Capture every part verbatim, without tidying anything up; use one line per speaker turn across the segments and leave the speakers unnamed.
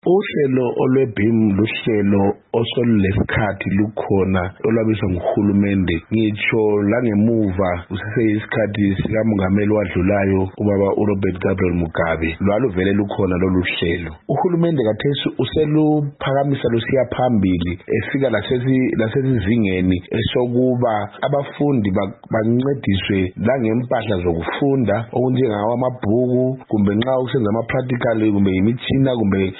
Uhlelo olwe-BEAM luhlelo oselulesikhathi lukhona olwabiswa nguhulumende ngitsho langemuva kuseyisikhathi sikamongameli wadlulayo ubaba uRobert Gabriel Mugabe lwaluvele lukhona lolu hlelo. Uhulumende kathesi useluphakamisa lusiya phambili efika lasezingeni esokuba abafundi bancediswe langempahla zokufunda okunjengawo amabhuku kumbe nxa usenza ama practical kumbe imitshina kumbe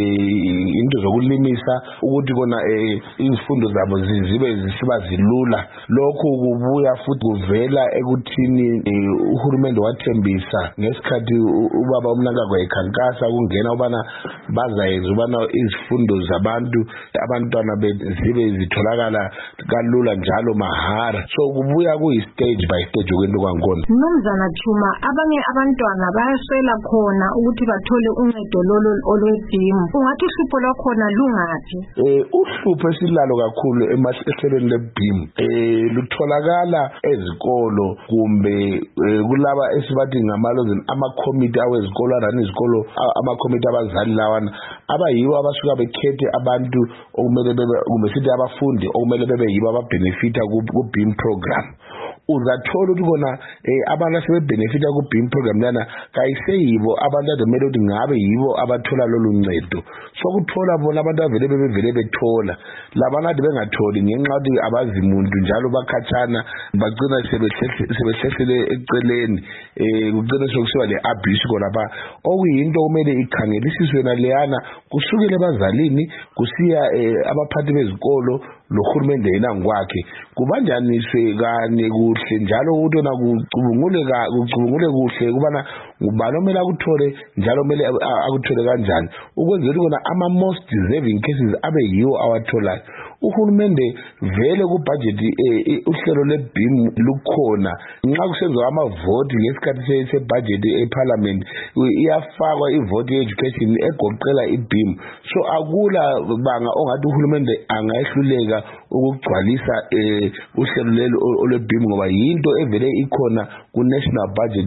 into zokulimisa ukuthi kona izifundo zabo zibe zisiba zilula. Lokho kubuya futhi kuvela ekuthini uhulumende wathembisa ngesikhathi ubaba uMnangagwa ekhankasa kungena ubana bazayenza ubana izifundo zabantu abantwana zibe zitholakala kalula njalo mahara. So kubuya kuyi stage by stage okwento kwankona.
Mnumzana Chuma, abanye abantwana bayaswela khona ukuthi bathole uncedo lolo olwe-BEAM. Ungathi uhlupho lwakhona lungaphi?
Eh uhlupho esilalo kakhulu emahlelweni le-BEAM eh lutholakala ezikolo kumbe kulaba esibathi ngamalozini ama-committee awezikolo arana izikolo ama-committee abazali lawana abayibo abasuka bekhethe abantu okumele bebe kumbe sithi abafundi okumele bebe yibo ababenefita ku-BEAM program. Uzathola ukuthi bona abantu asebebenefita ku-BEAM program lana kayiseyibo abantu ademele ukuthi ngabe yibo abathola lolu ncedo. Sokuthola bona abantu avele bebevele bethola labana ade bengatholi ngenxa yokuthi abazi muntu njalo bakhatshana bagcina sebehlehlele eceleni kugcina sokusiba le-abuse kolapha okuyinto kumele ikhangelisiswe naleyana kusukela ebazalini kusiya abaphathi bezikolo lohulumende yena ngokwakhe kubanjaniswe kane kuhle njalo ukuthi na kucubungule kucubungule kuhle kubana ngubani omele akuthole njalo kumele akuthole kanjani ukwenzela ukuthi kona ama most deserving cases abe yiwo awatholayo. Uhulumende vele ku budget uhlelo le-BEAM lukhona nxa kusenziwa amavoti ngesikhathi se budget eParliament iyafakwa ivote ye-education egoqela i-BEAM. So akula banga ongathi uhulumende angayehluleka ukugcwalisa uhlelo lelo olwe-BEAM ngoba yinto evele ikhona ku national budget